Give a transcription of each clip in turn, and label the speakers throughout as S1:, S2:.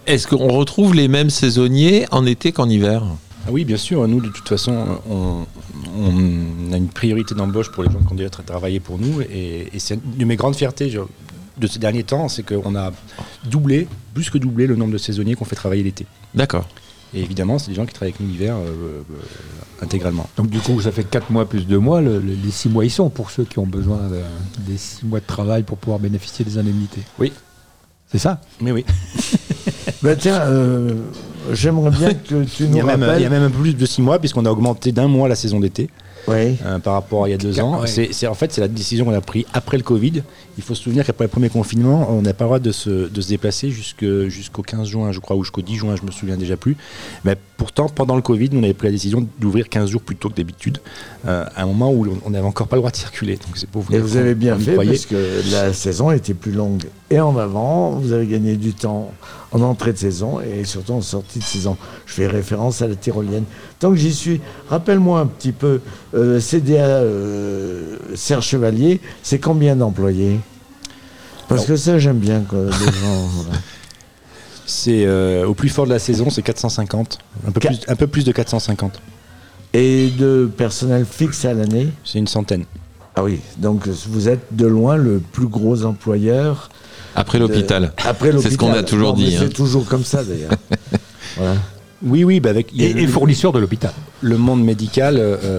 S1: Est-ce qu'on retrouve les mêmes saisonniers en été qu'en hiver ?
S2: Ah oui, bien sûr. Nous, de toute façon, on a une priorité d'embauche pour les gens qui ont déjà travaillé pour nous. Et c'est une de mes grandes fiertés de ces derniers temps, c'est qu'on a plus que doublé le nombre de saisonniers qu'on fait travailler l'été.
S1: D'accord.
S2: Et évidemment, c'est des gens qui travaillent avec nous l'hiver intégralement.
S3: Donc du coup, ça fait 4 mois plus 2 mois. Les 6 mois, ils sont pour ceux qui ont besoin des 6 mois de travail pour pouvoir bénéficier des indemnités.
S2: Oui.
S3: C'est ça ?
S2: Mais oui.
S4: Tiens, j'aimerais bien que tu nous rappelles...
S2: Il y a même un peu plus de 6 mois, puisqu'on a augmenté d'1 mois la saison d'été.
S4: Oui.
S2: Par rapport à il y a 2 ans.
S3: Ouais.
S2: C'est la décision qu'on a prise après le Covid. Il faut se souvenir qu'après le premier confinement, on n'a pas le droit de se déplacer jusqu'au 15 juin, je crois, ou jusqu'au 10 juin, je me souviens déjà plus. Mais pourtant, pendant le Covid, nous on avait pris la décision d'ouvrir 15 jours plus tôt que d'habitude, à un moment où on n'avait encore pas le droit de circuler. Donc c'est pour vous.
S4: Et vous avez bien fait, parce que la saison était plus longue. Et en avant, vous avez gagné du temps en entrée de saison et surtout en sortie de saison. Je fais référence à la tyrolienne. Tant que j'y suis, rappelle-moi un petit peu, CDA Serge Chevalier, c'est combien d'employés ? Parce que ça, j'aime bien que les gens... Voilà.
S2: C'est au plus fort de la saison, c'est 450, un peu plus de 450.
S4: Et de personnel fixe à l'année ?
S2: C'est une centaine.
S4: Ah oui, donc vous êtes de loin le plus gros employeur.
S1: Après l'hôpital.
S4: Après l'hôpital.
S1: C'est ce qu'on a toujours dit.
S4: C'est toujours comme ça d'ailleurs. Voilà.
S2: Oui, avec
S3: Et fournisseur de l'hôpital.
S2: le monde médical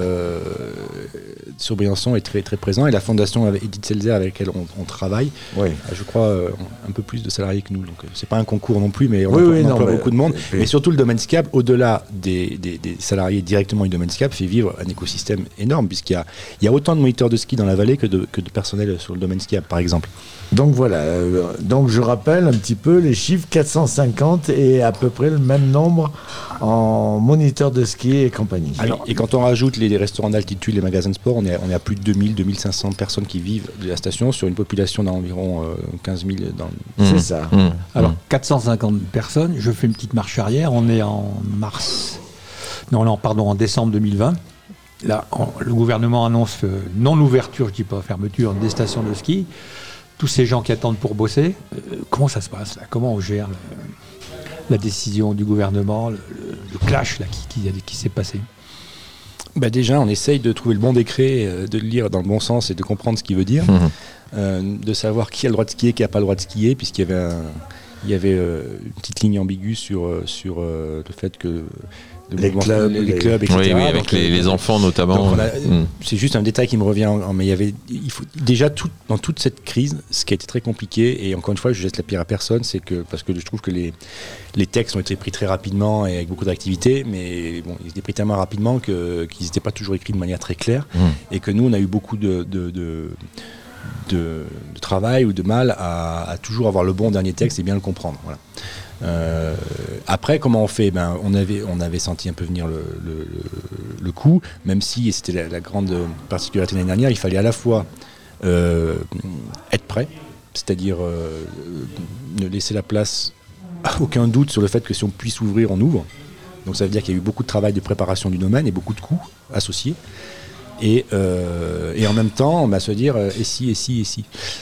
S2: sur Briançon est très, très présent, et la fondation Edith Selzer avec laquelle on travaille,
S4: Oui.
S2: je crois, un peu plus de salariés que nous. Donc c'est pas un concours non plus, mais on emploie beaucoup de monde. Mais surtout le domaine SCAP, au-delà des salariés directement du domaine SCAP, fait vivre un écosystème énorme, puisqu'il y a autant de moniteurs de ski dans la vallée que de personnel sur le domaine SCAP, par exemple.
S4: Donc voilà, donc je rappelle un petit peu les chiffres, 450 et à peu près le même nombre en moniteurs de ski et compagnie.
S2: Et quand on rajoute les restaurants d'altitude, les magasins de sport, on est à plus de 2500 personnes qui vivent de la station sur une population d'environ 15 000.
S4: C'est ça.
S3: Alors 450 personnes, je fais une petite marche arrière, on est en en décembre 2020. Là, le gouvernement annonce non-ouverture, je dis pas fermeture, des stations de ski. Tous ces gens qui attendent pour bosser, comment ça se passe là ? Comment on gère la décision du gouvernement, le clash là, qui s'est passé ?
S2: Déjà, on essaye de trouver le bon décret, de le lire dans le bon sens et de comprendre ce qu'il veut dire, de savoir qui a le droit de skier, qui n'a pas le droit de skier, puisqu'il y avait une petite ligne ambiguë sur le fait que
S4: les clubs,
S2: etc.
S1: Oui, avec les enfants notamment.
S2: C'est juste un détail qui me revient, mais il faut déjà dans toute cette crise, ce qui a été très compliqué, et encore une fois, je jette la pierre à personne, parce que je trouve que les textes ont été pris très rapidement et avec beaucoup d'activité, mais bon, ils étaient pris tellement rapidement qu'ils n'étaient pas toujours écrits de manière très claire, et que nous, on a eu beaucoup de travail ou de mal à toujours avoir le bon dernier texte et bien le comprendre. Voilà. Après, comment on fait ? On avait senti un peu venir le coup, même si, et c'était la grande particularité de l'année dernière, il fallait à la fois être prêt, c'est-à-dire ne laisser la place à aucun doute sur le fait que si on puisse ouvrir, on ouvre. Donc ça veut dire qu'il y a eu beaucoup de travail de préparation du domaine et beaucoup de coûts associés. Et en même temps, se dire et si.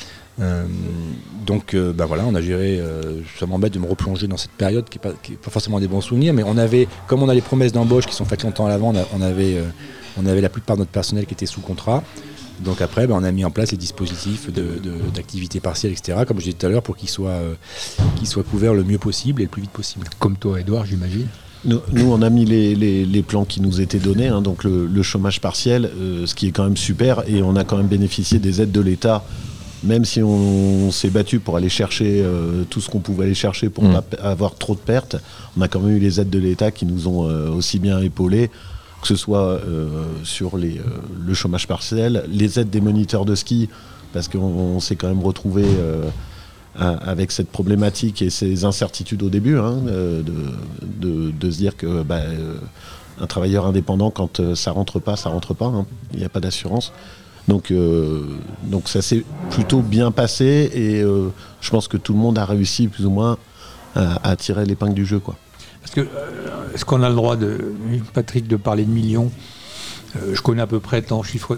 S2: Donc voilà, on a géré. Ça m'embête de me replonger dans cette période qui est pas forcément des bons souvenirs, mais comme on a les promesses d'embauche qui sont faites longtemps à l'avant, on avait la plupart de notre personnel qui était sous contrat. Donc après, on a mis en place les dispositifs d'activité partielle, etc., comme je disais tout à l'heure, pour qu'ils soient couverts le mieux possible et le plus vite possible.
S3: Comme toi, Edouard, j'imagine.
S5: Nous, on a mis les plans qui nous étaient donnés, donc le chômage partiel, ce qui est quand même super, et on a quand même bénéficié des aides de l'État, même si on s'est battu pour aller chercher tout ce qu'on pouvait aller chercher pour ne pas avoir trop de pertes. On a quand même eu les aides de l'État qui nous ont aussi bien épaulés, que ce soit sur le chômage partiel, les aides des moniteurs de ski, parce qu'on s'est quand même retrouvé avec cette problématique et ces incertitudes au début, de se dire que un travailleur indépendant, quand ça rentre pas, il n'y a pas d'assurance. Donc ça s'est plutôt bien passé, et je pense que tout le monde a réussi plus ou moins à tirer l'épingle du jeu, quoi.
S3: Parce que, est-ce qu'on a le droit, Patrick, de parler de millions ? Je connais à peu près ton chiffre,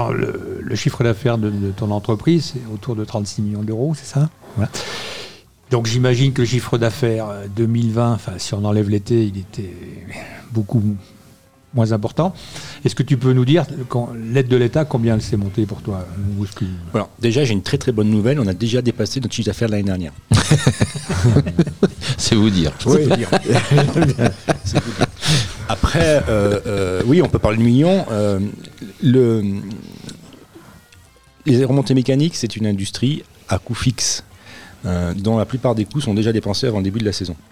S3: le chiffre d'affaires de ton entreprise, c'est autour de 36 millions d'euros, c'est ça ? Voilà. Donc j'imagine que le chiffre d'affaires 2020, si on enlève l'été, il était beaucoup moins important. Est-ce que tu peux nous dire, l'aide de l'État, combien elle s'est montée pour toi?
S2: Voilà. Déjà, j'ai une très très bonne nouvelle. On a déjà dépassé notre chiffre d'affaires de l'année dernière.
S1: C'est vous dire.
S2: Oui. C'est vous dire. Après, oui, on peut parler de millions. Les remontées mécaniques, c'est une industrie à coût fixe, dont la plupart des coûts sont déjà dépensés avant le début de la saison.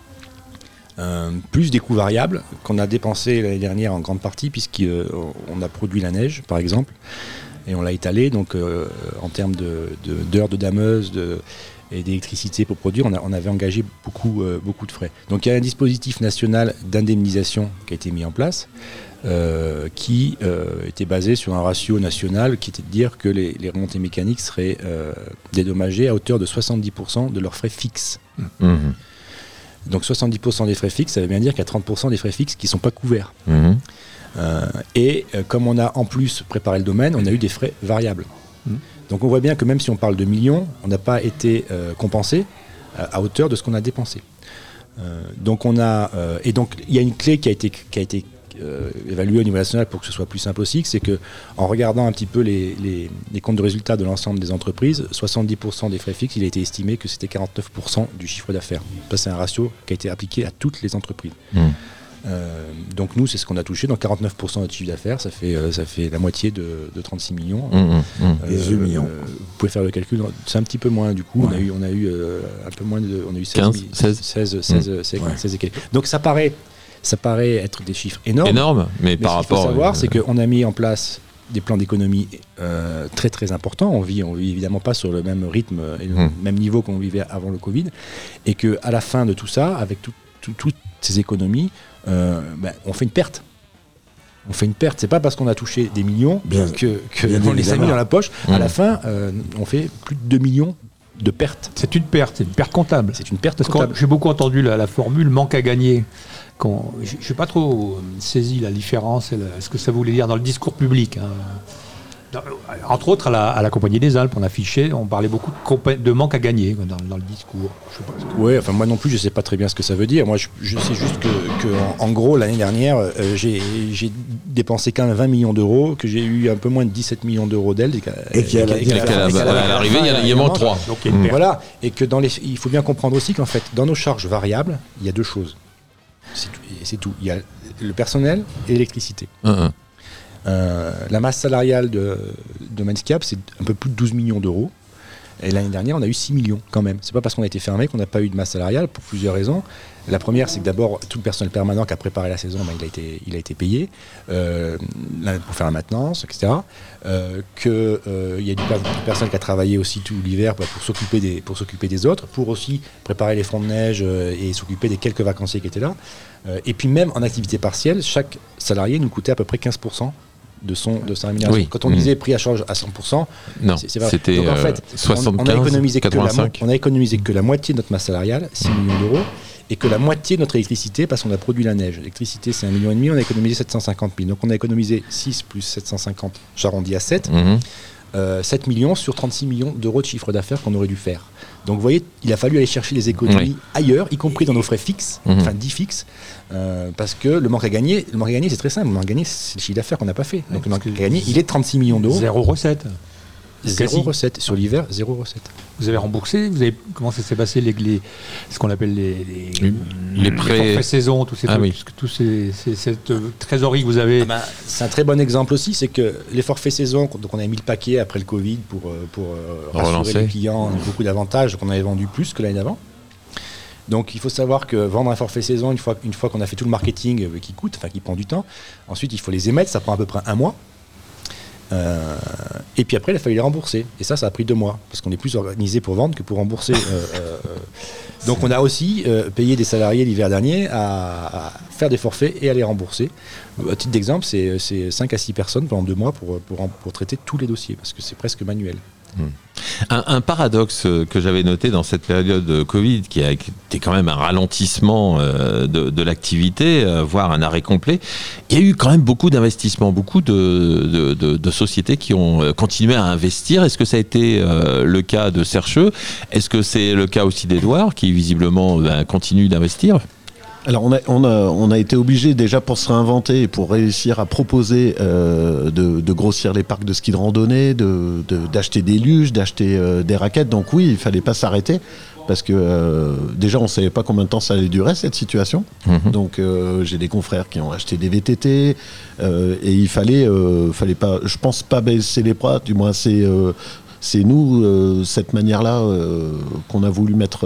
S2: Plus des coûts variables qu'on a dépensés l'année dernière en grande partie, puisqu'on a produit la neige, par exemple, et on l'a étalée. Donc, en termes d'heures de dameuse et d'électricité pour produire, on avait engagé beaucoup de frais. Donc, il y a un dispositif national d'indemnisation qui a été mis en place, qui était basé sur un ratio national qui était de dire que les remontées mécaniques seraient dédommagées à hauteur de 70% de leurs frais fixes.
S1: Mmh.
S2: Donc 70% des frais fixes, ça veut bien dire qu'il y a 30% des frais fixes qui ne sont pas couverts.
S1: Mmh.
S2: Comme on a en plus préparé le domaine, on a eu des frais variables. Mmh. Donc on voit bien que même si on parle de millions, on n'a pas été compensé à hauteur de ce qu'on a dépensé. Donc il y a une clé qui a été évaluée au niveau national pour que ce soit plus simple aussi, c'est qu'en regardant un petit peu les comptes de résultats de l'ensemble des entreprises, 70% des frais fixes, il a été estimé que c'était 49% du chiffre d'affaires. Ça, c'est un ratio qui a été appliqué à toutes les entreprises. Donc nous, c'est ce qu'on a touché. Donc 49% de notre chiffre d'affaires, ça fait la moitié de 36 millions.
S4: 18 millions.
S2: Vous pouvez faire le calcul. C'est un petit peu moins du coup. Ouais. On a eu un peu moins on a eu 16 et quelques. Donc ça paraît être des chiffres énormes.
S1: Mais par rapport.
S2: Ce qu'il faut savoir, c'est qu'on a mis en place des plans d'économie très très importants. On vit évidemment pas sur le même rythme et le même niveau qu'on vivait avant le Covid, et que à la fin de tout ça, avec toutes ces économies, on fait une perte. On fait une perte. C'est pas parce qu'on a touché des millions qu'on les a mis dans la poche. À la fin, on fait plus de 2 millions de pertes.
S3: C'est une perte comptable.
S2: C'est une perte comptable.
S3: J'ai beaucoup entendu la formule manque à gagner. Je n'ai pas trop saisi la différence, ce que ça voulait dire dans le discours public. Entre autres, à la Compagnie des Alpes, on parlait beaucoup de manque à gagner dans le discours.
S2: Oui, moi non plus, je ne sais pas très bien ce que ça veut dire. Moi, je sais juste en gros, l'année dernière, j'ai dépensé quand même 20 millions d'euros, que j'ai eu un peu moins de 17 millions d'euros d'aides.
S1: Et qu'à l'arrivée, il y a moins 3.
S2: Voilà, et que il faut bien comprendre aussi qu'en fait, dans nos charges variables, il y a deux choses. C'est tout. Il y a le personnel et l'électricité. La masse salariale de Manscaped, c'est un peu plus de 12 millions d'euros. Et l'année dernière, on a eu 6 millions quand même. C'est pas parce qu'on a été fermé qu'on n'a pas eu de masse salariale, pour plusieurs raisons. La première, c'est que d'abord, tout le personnel permanent qui a préparé la saison, il a été payé pour faire la maintenance, etc. Il y a du personnel qui a travaillé aussi tout l'hiver pour s'occuper des autres, pour aussi préparer les fronts de neige et s'occuper des quelques vacanciers qui étaient là. Et puis même en activité partielle, chaque salarié nous coûtait à peu près 15% de sa rémunération. Oui. Quand on disait prix à charge à 100%,
S1: non, c'était donc en fait, 75,
S2: on a économisé que la moitié de notre masse salariale, 6 millions d'euros, et que la moitié de notre électricité, parce qu'on a produit la neige. L'électricité, c'est 1,5 million, on a économisé 750 000. Donc on a économisé 6 plus 750, j'arrondis à 7. 7 millions sur 36 millions d'euros de chiffre d'affaires qu'on aurait dû faire. Donc vous voyez, il a fallu aller chercher les économies ailleurs, y compris dans nos frais fixes, enfin dits fixes, parce que le manque à gagner, c'est très simple. Le manque à gagner, c'est le chiffre d'affaires qu'on n'a pas fait. Donc le manque à gagner, il est de 36 millions d'euros.
S3: Zéro recette.
S2: Zéro recette. Sur l'hiver, zéro recette.
S3: Vous avez remboursé, comment ça s'est passé ce qu'on appelle les
S1: prêts
S3: saison, tous ces trucs, cette trésorerie que vous avez.
S2: C'est un très bon exemple aussi, c'est que les forfaits saison, donc on a mis le paquet après le Covid pour rassurer les clients, beaucoup d'avantages, qu'on avait vendu plus que l'année d'avant. Donc il faut savoir que vendre un forfait saison, une fois qu'on a fait tout le marketing qui prend du temps, ensuite il faut les émettre, ça prend à peu près 1 mois. Et puis après il a fallu les rembourser, et ça a pris 2 mois parce qu'on est plus organisé pour vendre que pour rembourser. Donc on a aussi payé des salariés l'hiver dernier à faire des forfaits et à les rembourser. À titre d'exemple, c'est 5 à 6 personnes pendant 2 mois pour traiter tous les dossiers, parce que c'est presque manuel.
S1: Un paradoxe que j'avais noté dans cette période Covid, qui a été quand même un ralentissement de l'activité, voire un arrêt complet, il y a eu quand même beaucoup d'investissements, beaucoup de sociétés qui ont continué à investir. Est-ce que ça a été le cas de Sercheux? Est-ce que c'est le cas aussi d'Édouard, qui visiblement continue d'investir?
S5: Alors on a été obligé déjà pour se réinventer et pour réussir à proposer de grossir les parcs de ski de randonnée, d'acheter des luges, d'acheter des raquettes. Donc oui, il fallait pas s'arrêter parce que déjà on savait pas combien de temps ça allait durer cette situation. Donc j'ai des confrères qui ont acheté des VTT et il fallait pas, je pense pas baisser les bras. Du moins c'est nous cette manière-là qu'on a voulu mettre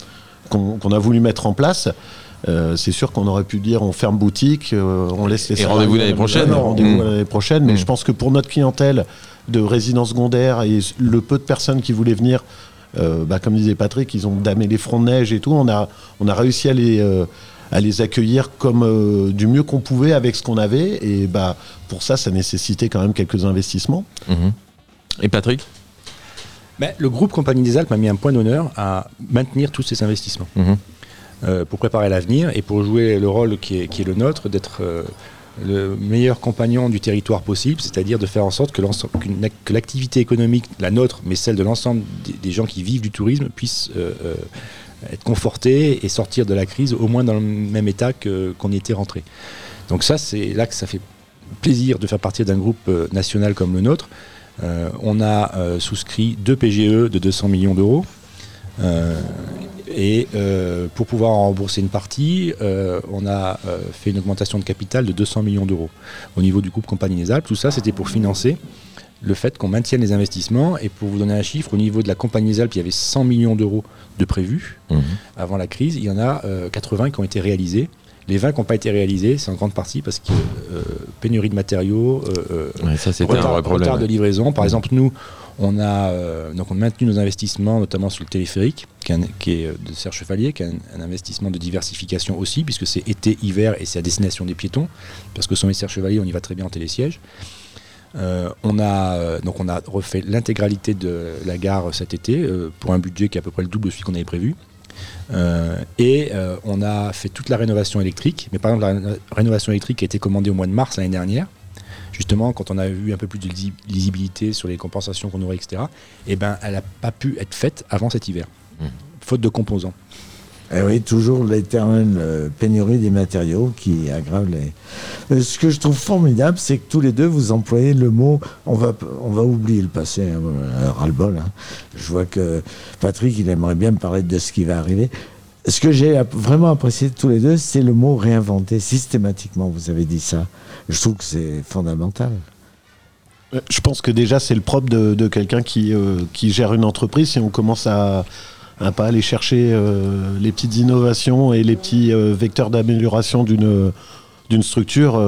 S5: en place. C'est sûr qu'on aurait pu dire on ferme boutique, on laisse les
S1: et rendez-vous l'année prochaine.
S5: Rendez-vous l'année prochaine. Mais je pense que pour notre clientèle de résidence secondaire et le peu de personnes qui voulaient venir, comme disait Patrick, ils ont damé les fronts de neige et tout. On a réussi à les accueillir comme du mieux qu'on pouvait avec ce qu'on avait. Et pour ça nécessitait quand même quelques investissements.
S1: Et Patrick?
S2: Le groupe Compagnie des Alpes a mis un point d'honneur à maintenir tous ces investissements. Pour préparer l'avenir et pour jouer le rôle qui est le nôtre, d'être le meilleur compagnon du territoire possible, c'est-à-dire de faire en sorte que l'activité économique, la nôtre, mais celle de l'ensemble des gens qui vivent du tourisme, puisse être confortée et sortir de la crise au moins dans le même état qu'on y était rentré. Donc ça, c'est là que ça fait plaisir de faire partie d'un groupe national comme le nôtre. On a souscrit 2 PGE de 200 millions d'euros. Et pour pouvoir en rembourser une partie, on a fait une augmentation de capital de 200 millions d'euros au niveau du groupe Compagnie des Alpes. Tout ça, c'était pour financer le fait qu'on maintienne les investissements. Et pour vous donner un chiffre, au niveau de la Compagnie des Alpes, il y avait 100 millions d'euros de prévus avant la crise. Il y en a 80 qui ont été réalisés. Les 20 qui n'ont pas été réalisés, c'est en grande partie parce que pénurie de matériaux, retard de livraison. Par exemple, nous, on a maintenu nos investissements, notamment sur le téléphérique, qui est de Serre Chevalier, qui est un investissement de diversification aussi, puisque c'est été, hiver et c'est à destination des piétons. Parce que sommet Serre Chevalier, on y va très bien en télésiège. On a refait l'intégralité de la gare cet été pour un budget qui est à peu près le double de celui qu'on avait prévu. On a fait toute la rénovation électrique, mais par exemple la rénovation électrique a été commandée au mois de mars l'année dernière, justement quand on a eu un peu plus de lisibilité sur les compensations qu'on aurait, etc. Elle n'a pas pu être faite avant cet hiver, faute de composants.
S4: Et oui, toujours l'éternelle pénurie des matériaux qui aggrave les... Ce que je trouve formidable, c'est que tous les deux, vous employez le mot... On va oublier le passé, ras-le-bol. Je vois que Patrick, il aimerait bien me parler de ce qui va arriver. Ce que j'ai vraiment apprécié de tous les deux, c'est le mot réinventer. Systématiquement, vous avez dit ça. Je trouve que c'est fondamental.
S5: Je pense que déjà, c'est le propre de quelqu'un qui gère une entreprise. Si on commence à pas aller chercher les petites innovations et les petits vecteurs d'amélioration d'une structure,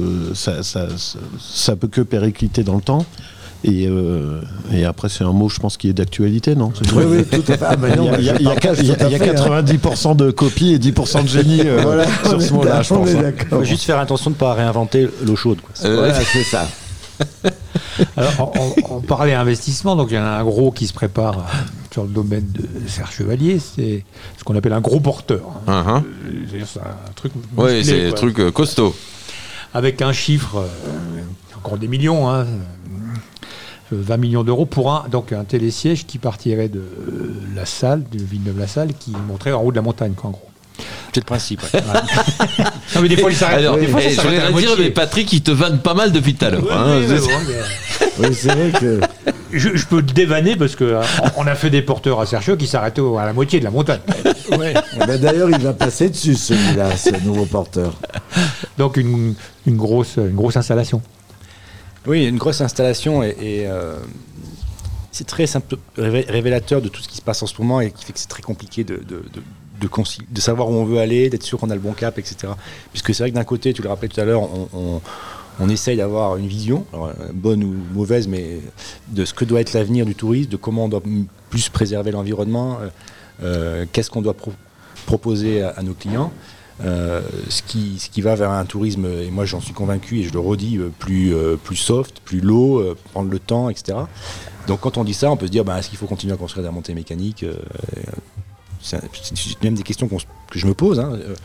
S5: ça peut que péricliter dans le temps. Et après, c'est un mot, je pense, qui est d'actualité, non?
S4: Oui, tout à fait.
S5: Il y a 90% de copies et 10% de génie sur ce mot-là, je pense.
S2: Il faut juste faire attention de ne pas réinventer l'eau chaude.
S4: Voilà, c'est ça.
S3: Alors, on parlait investissement, donc il y en a un gros qui se prépare sur le domaine de Serre Chevalier, c'est ce qu'on appelle un gros porteur. C'est un truc musclé,
S1: oui, c'est un truc costaud.
S3: Avec un chiffre, encore des millions, 20 millions d'euros pour un télésiège qui partirait de la salle, de Villeneuve-la-Salle, qui monterait en haut de la montagne, en gros.
S2: C'est le principe.
S3: Ouais. Non, mais des fois, il s'arrête.
S1: Alors,
S3: des fois,
S1: je voulais dire, mais Patrick, il te vanne pas mal depuis tout à l'heure.
S4: Oui, c'est vrai que...
S3: Je peux te dévanner parce qu'on a fait des porteurs à Sercheux qui s'arrêtaient à la moitié de la montagne.
S4: Ouais. D'ailleurs, il va passer dessus, celui-là, ce nouveau porteur.
S3: Donc, une grosse installation.
S2: Oui, une grosse installation et c'est très révélateur de tout ce qui se passe en ce moment et qui fait que c'est très compliqué de savoir où on veut aller, d'être sûr qu'on a le bon cap, etc. Puisque c'est vrai que d'un côté, tu le rappelais tout à l'heure, on essaye d'avoir une vision, alors, bonne ou mauvaise, mais de ce que doit être l'avenir du tourisme, de comment on doit plus préserver l'environnement, qu'est-ce qu'on doit proposer à nos clients. ce qui va vers un tourisme, et moi j'en suis convaincu et je le redis, plus soft, plus low, prendre le temps, etc. Donc quand on dit ça, on peut se dire est-ce qu'il faut continuer à construire des remontées mécaniques c'est même des questions que je me pose.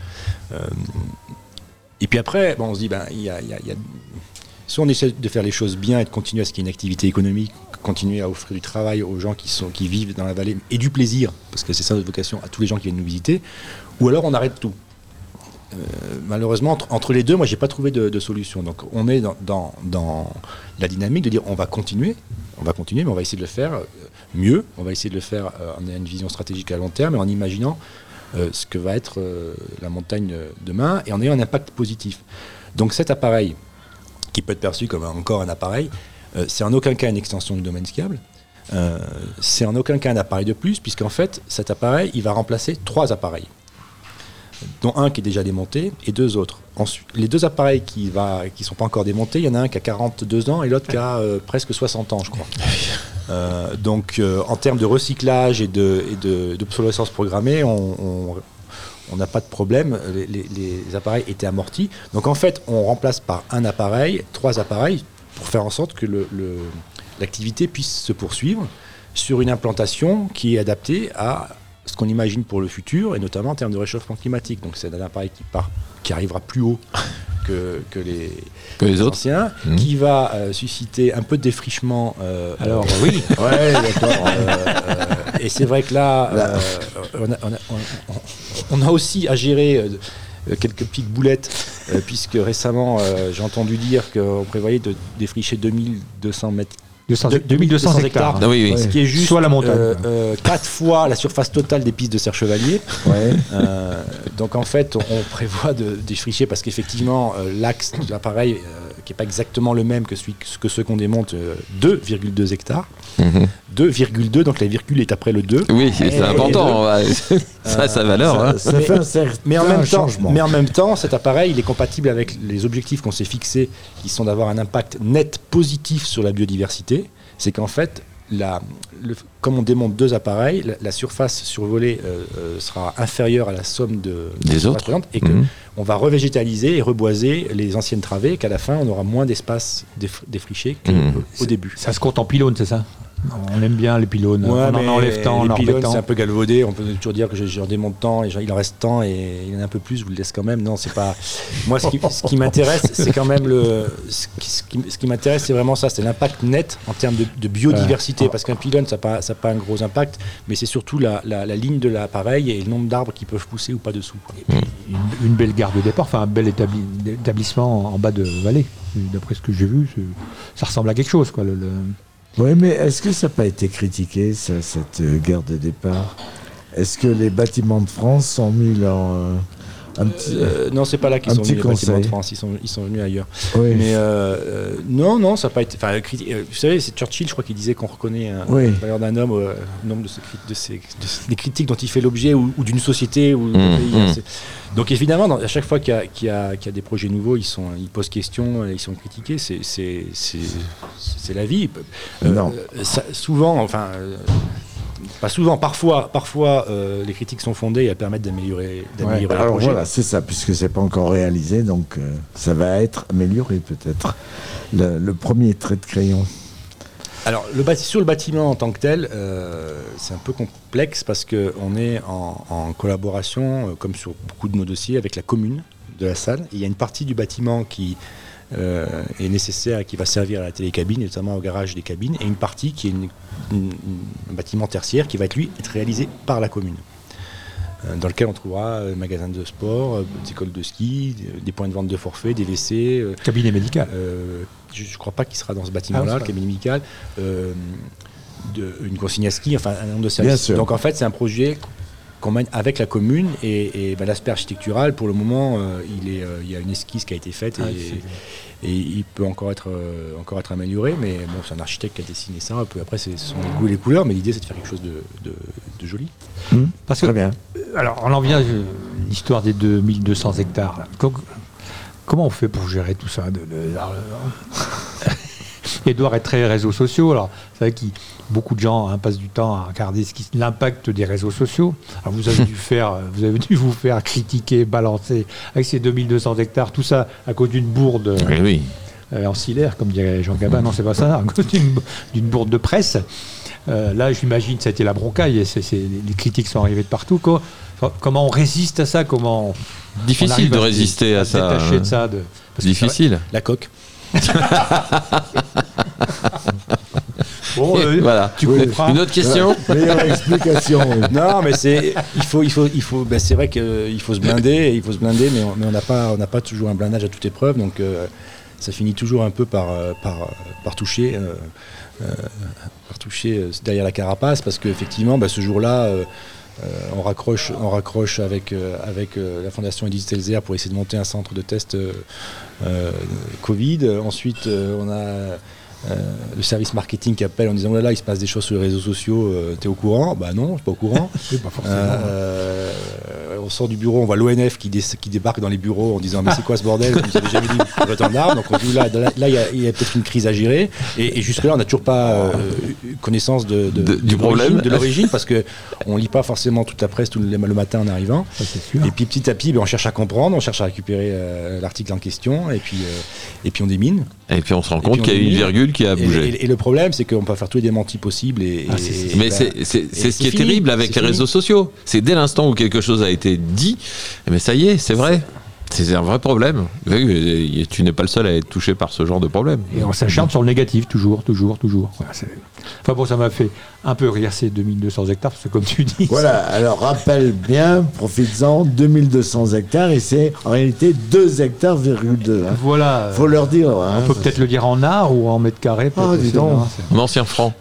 S2: Et puis après, on se dit soit on essaie de faire les choses bien et de continuer à ce qu'il y ait une activité économique, continuer à offrir du travail aux gens qui vivent dans la vallée et du plaisir, parce que c'est ça notre vocation, à tous les gens qui viennent nous visiter, ou alors on arrête tout. Malheureusement, entre les deux, moi j'ai pas trouvé de solution. Donc on est dans la dynamique de dire on va continuer, mais on va essayer de le faire mieux, on va essayer de le faire en ayant une vision stratégique à long terme et en imaginant ce que va être la montagne demain et en ayant un impact positif. Donc cet appareil, qui peut être perçu comme encore un appareil, c'est en aucun cas une extension du domaine skiable, c'est en aucun cas un appareil de plus, puisqu'en fait cet appareil il va remplacer 3 appareils, dont un qui est déjà démonté et 2 autres. Ensuite, les 2 appareils qui sont pas encore démontés, il y en a un qui a 42 ans et l'autre qui a presque 60 ans, je crois. Donc en termes de recyclage et d'obsolescence programmée, on n'a pas de problème, les appareils étaient amortis. Donc en fait, on remplace par un appareil, 3 appareils, pour faire en sorte que l'activité puisse se poursuivre sur une implantation qui est adaptée à ce qu'on imagine pour le futur, et notamment en termes de réchauffement climatique. Donc c'est un appareil qui arrivera plus haut que les autres anciens, qui va susciter un peu de défrichement.
S3: Alors oui,
S2: ouais, d'accord. Et c'est vrai que là, on a aussi à gérer quelques petites boulettes, puisque récemment j'ai entendu dire qu'on prévoyait de défricher 2200 mètres.
S3: 2200 hectares.
S1: Ah oui.
S2: Ce qui est juste
S3: soit la montagne.
S2: 4 fois la surface totale des pistes de Serre-Chevalier.
S4: Ouais.
S2: Donc en fait, on prévoit de défricher parce qu'effectivement, l'axe de l'appareil, qui n'est pas exactement le même que ceux qu'on démonte, 2,2 hectares. 2,2, donc la virgule est après le 2.
S1: Oui, c'est important. Ça a sa valeur.
S4: Ça fait un certain changement.
S2: Mais en même temps, cet appareil, il est compatible avec les objectifs qu'on s'est fixés, qui sont d'avoir un impact net positif sur la biodiversité. C'est qu'en fait, comme on démonte 2 appareils, la surface survolée sera inférieure à la somme des autres, et qu'on va revégétaliser et reboiser les anciennes travées, qu'à la fin, on aura moins d'espace défriché qu'au début.
S3: Ça se compte en pylônes, c'est ça? On aime bien les pylônes,
S2: ouais,
S3: on en enlève tant, on en
S2: pylônes,
S3: remet tant.
S2: c'est un peu galvaudé, on peut toujours dire que j'en démonte tant et il en reste tant et il y en a un peu plus, je vous le laisse quand même. Non, c'est pas. Moi, ce qui m'intéresse, c'est quand même ce qui m'intéresse, c'est vraiment ça, c'est l'impact net en termes de biodiversité, parce qu'un pylône, ça n'a pas un gros impact, mais c'est surtout la ligne de l'appareil et le nombre d'arbres qui peuvent pousser ou pas dessous.
S3: Une belle gare de départ, enfin un bel établissement en bas de vallée. D'après ce que j'ai vu, ça ressemble à quelque chose, quoi.
S4: Oui, mais est-ce que ça n'a pas été critiqué, cette gare de départ? Est-ce que les bâtiments de France sont mis leur...
S2: non, c'est pas là qu'ils sont venus, les bâtiments de France, ils sont venus ailleurs. Oui. Mais non, ça n'a pas été... vous savez, c'est Churchill, je crois, qui disait qu'on reconnaît la valeur d'un homme au nombre des critiques dont il fait l'objet, ou d'une société, ou d'un pays. Donc évidemment, à chaque fois qu'il y a des projets nouveaux, ils posent question, ils sont critiqués, c'est la vie. Souvent, enfin... Pas souvent, parfois les critiques sont fondées et elles permettent d'améliorer le projet.
S4: Voilà, c'est ça, puisque c'est pas encore réalisé, donc ça va être amélioré peut-être. Le premier trait de crayon.
S2: Alors, sur le bâtiment en tant que tel, c'est un peu complexe parce qu'on est en collaboration, comme sur beaucoup de nos dossiers, avec la commune de la salle. Il y a une partie du bâtiment qui est nécessaire et qui va servir à la télécabine, notamment au garage des cabines, et une partie qui est un bâtiment tertiaire qui va être réalisé par la commune, dans lequel on trouvera un magasin de sport, des écoles de ski, des points de vente de forfait, des WC.
S3: Cabinet médical.
S2: Je ne crois pas qu'il sera dans ce bâtiment-là, le cabinet médical, une consigne à ski, enfin un nombre de services. Donc en fait, c'est un projet qu'on mène avec la commune et l'aspect architectural, pour le moment, il y a une esquisse qui a été faite et il peut encore être amélioré, mais bon, c'est un architecte qui a dessiné ça. Après, ce sont les goûts et les couleurs, mais l'idée, c'est de faire quelque chose de joli.
S3: Parce que, très bien. Alors, on en vient à l'histoire des 2200 hectares. Comment on fait pour gérer tout ça Édouard est très réseaux sociaux. Alors, c'est vrai que beaucoup de gens passent du temps à regarder l'impact des réseaux sociaux. Alors, vous avez dû vous faire critiquer, balancer avec ces 2200 hectares, tout ça à cause d'une bourde ancillaire, comme dirait Jean Gabin. Non, c'est pas ça, à cause d'une bourde de presse. Là, j'imagine, ça a été la broncaille et les critiques sont arrivées de partout. Comment on résiste à ça?
S1: Difficile de résister à ça.
S3: Détacher de ça.
S1: Difficile.
S2: La coque.
S3: Bon,
S1: voilà.
S3: Tu comprends.
S1: Une autre question?
S4: Meilleure explication. Oui.
S2: Non, mais c'est vrai qu'il faut se blinder, mais on n'a pas toujours un blindage à toute épreuve, donc ça finit toujours un peu par toucher. Par toucher derrière la carapace, parce qu'effectivement, ce jour-là, on raccroche avec la Fondation Edith Stelzer pour essayer de monter un centre de test Covid. Ensuite, on a le service marketing qui appelle en disant là, il se passe des choses sur les réseaux sociaux, t'es au courant? Bah non, je suis pas au courant.
S3: Oui, pas forcément.
S2: On sort du bureau, on voit l'ONF qui débarque dans les bureaux en disant mais c'est quoi ce bordel? Vous avez jamais dit votre d'arbre. Donc on dit là il y a peut-être une crise à gérer. Et jusque là on n'a toujours pas connaissance du problème, de l'origine, parce que on lit pas forcément toute la presse le matin en arrivant.
S3: Ça, c'est sûr.
S2: Et puis petit à petit, on cherche à comprendre, on cherche à récupérer l'article en question, et puis on démine.
S1: Et puis on se rend compte qu'il y a une virgule qui a bougé.
S2: Et le problème, c'est qu'on peut faire tous les démentis possibles.
S1: Mais c'est ce qui est terrible avec les réseaux sociaux. C'est dès l'instant où quelque chose a été dit, mais ça y est, c'est vrai. C'est un vrai problème. Tu n'es pas le seul à être touché par ce genre de problème.
S3: Et on s'acharne sur le négatif, toujours. Voilà, enfin bon, ça m'a fait un peu rire ces 2200 hectares, parce que comme tu dis...
S4: Voilà, alors rappelle bien, profites-en, 2200 hectares, et c'est en réalité 2 hectares, hein.
S3: Voilà.
S4: Faut leur dire.
S3: On peut peut-être le dire en art ou en mètres carrés.
S4: Dis donc.
S1: En ancien franc.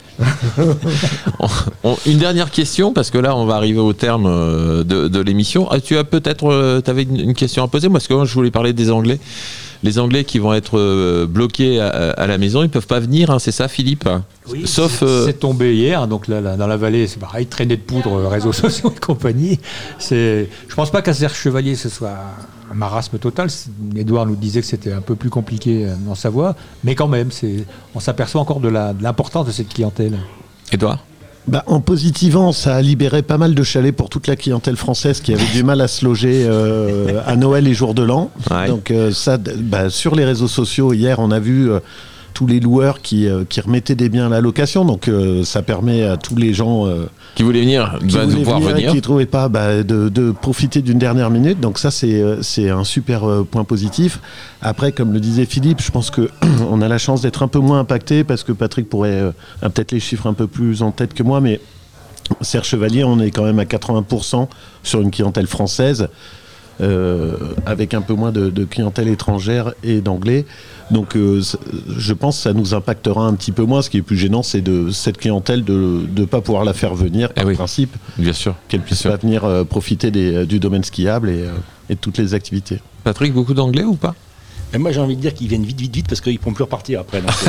S1: Une dernière question, parce que là on va arriver au terme de l'émission. Tu as peut-être t'avais une question à poser? Moi, parce que moi, je voulais parler des Anglais. Les Anglais qui vont être bloqués à la maison, ils peuvent pas venir, hein, c'est ça, Philippe?
S3: Oui,
S1: sauf
S3: c'est tombé hier, donc là, dans la vallée, c'est pareil, traînée de poudre, réseaux sociaux et compagnie. Je pense pas qu'à Serre Chevalier ce soit un marasme total. Édouard nous disait que c'était un peu plus compliqué en Savoie, mais quand même, on s'aperçoit encore de l'importance de cette clientèle.
S1: Édouard?
S5: En positivant, ça a libéré pas mal de chalets pour toute la clientèle française qui avait du mal à se loger à Noël et jour de l'an.
S1: Ouais.
S5: Donc sur les réseaux sociaux, hier, on a vu tous les loueurs qui remettaient des biens à la location. Donc ça permet à tous les gens
S1: qui voulaient venir de pouvoir venir.
S5: Qui ne trouvaient pas de profiter d'une dernière minute. Donc ça, c'est un super point positif. Après, comme le disait Philippe, je pense qu'on a la chance d'être un peu moins impacté, parce que Patrick pourrait a peut-être les chiffres un peu plus en tête que moi, mais Serre Chevalier, on est quand même à 80% sur une clientèle française, avec un peu moins de clientèle étrangère et d'anglais. Donc je pense que ça nous impactera un petit peu moins. Ce qui est plus gênant, c'est de cette clientèle de ne pas pouvoir la faire venir, par principe.
S1: Bien sûr.
S5: Qu'elle puisse pas venir profiter du domaine skiable et de toutes les activités.
S1: Patrick, beaucoup d'anglais ou pas?
S2: Et moi, j'ai envie de dire qu'ils viennent vite, parce qu'ils ne pourront plus repartir après. Donc,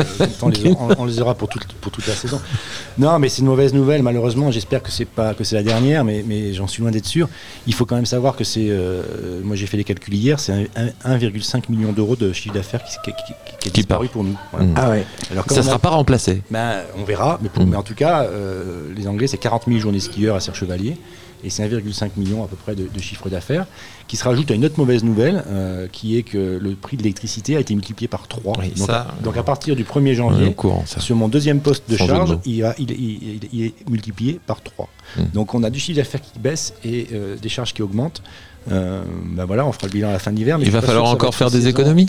S2: on les aura pour toute la saison. Non, mais c'est une mauvaise nouvelle, malheureusement. J'espère que c'est la dernière, mais j'en suis loin d'être sûr. Il faut quand même savoir que c'est... moi, j'ai fait les calculs hier, c'est 1,5 million d'euros de chiffre d'affaires qui est disparu pour nous. Voilà.
S4: Ah ouais.
S2: Alors,
S1: ça ne sera pas remplacé.
S2: On verra, mais en tout cas, les Anglais, c'est 40 000 journées skieurs à Serre Chevalier. Et c'est 1,5 million à peu près de chiffre d'affaires, qui se rajoute à une autre mauvaise nouvelle, qui est que le prix de l'électricité a été multiplié par 3.
S1: Oui,
S2: donc à partir du 1er janvier, sur mon deuxième poste de charge, il est multiplié par 3. Donc on a du chiffre d'affaires qui baisse et des charges qui augmentent. Voilà, on fera le bilan à la fin de l'hiver. Mais
S1: il va falloir encore faire des économies.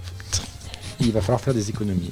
S2: Il va falloir faire des économies.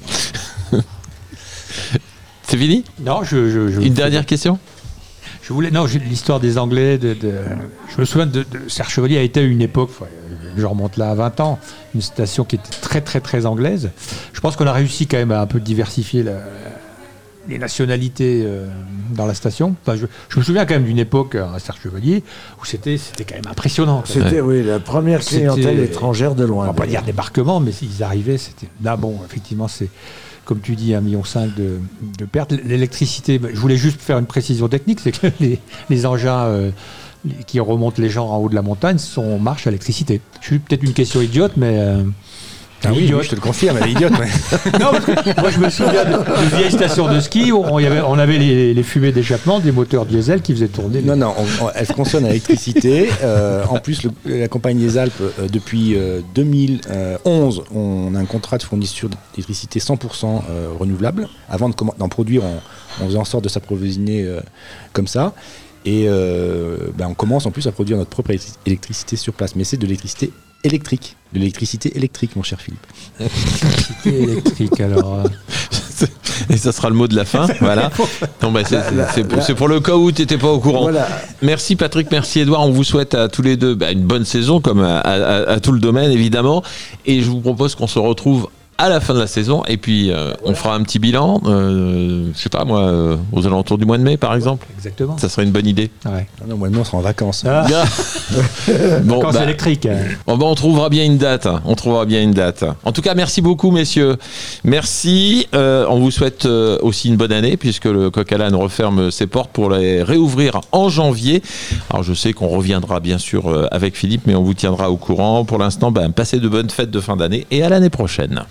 S1: C'est fini?
S3: Non,
S1: une dernière question?
S3: L'histoire des Anglais, je me souviens de Serre Chevalier a été à une époque, je remonte là à 20 ans, une station qui était très très très anglaise. Je pense qu'on a réussi quand même à un peu diversifier les nationalités dans la station. Enfin, je me souviens quand même d'une époque à Serre Chevalier où c'était quand même impressionnant.
S4: C'était la première clientèle étrangère de loin.
S3: On va pas dire débarquement, mais s'ils arrivaient, c'était... Là, bon, effectivement, c'est... Comme tu dis, 1,5 million de pertes. L'électricité, je voulais juste faire une précision technique, c'est que les engins qui remontent les gens en haut de la montagne marchent à l'électricité. C'est peut-être une question idiote, mais
S2: Ah oui,
S3: idiote.
S2: je te le confirme, elle est idiote. Ouais.
S3: Non, parce que moi je me souviens de vieilles stations de ski où on avait les fumées d'échappement des moteurs diesel qui faisaient tourner.
S2: Non, elle fonctionne à l'électricité. En plus, la Compagnie des Alpes, depuis 2011, on a un contrat de fourniture d'électricité 100% renouvelable. Avant d'en produire, on faisait en sorte de s'approvisionner comme ça. Et on commence en plus à produire notre propre électricité sur place. Mais c'est de l'électricité électrique. De l'électricité électrique, mon cher Philippe.
S3: Électricité électrique, alors.
S1: Et ça sera le mot de la fin, voilà. Non, c'est pour le cas où tu n'étais pas au courant.
S4: Voilà.
S1: Merci Patrick, merci Edouard. On vous souhaite à tous les deux une bonne saison, comme à tout le domaine, évidemment. Et je vous propose qu'on se retrouve à la fin de la saison, et puis on fera un petit bilan, je sais pas moi, aux alentours du mois de mai par exemple.
S3: Exactement.
S1: Ça serait une bonne idée.
S3: Ouais.
S2: Non, moi, on sera en vacances.
S3: Ah.
S1: Bon,
S3: Vacances électriques.
S1: on trouvera bien une date. On trouvera bien une date. En tout cas, merci beaucoup, messieurs. Merci. On vous souhaite aussi une bonne année, puisque le Coq à l'âne referme ses portes pour les réouvrir en janvier. Alors, je sais qu'on reviendra bien sûr avec Philippe, mais on vous tiendra au courant. Pour l'instant, passez de bonnes fêtes de fin d'année et à l'année prochaine.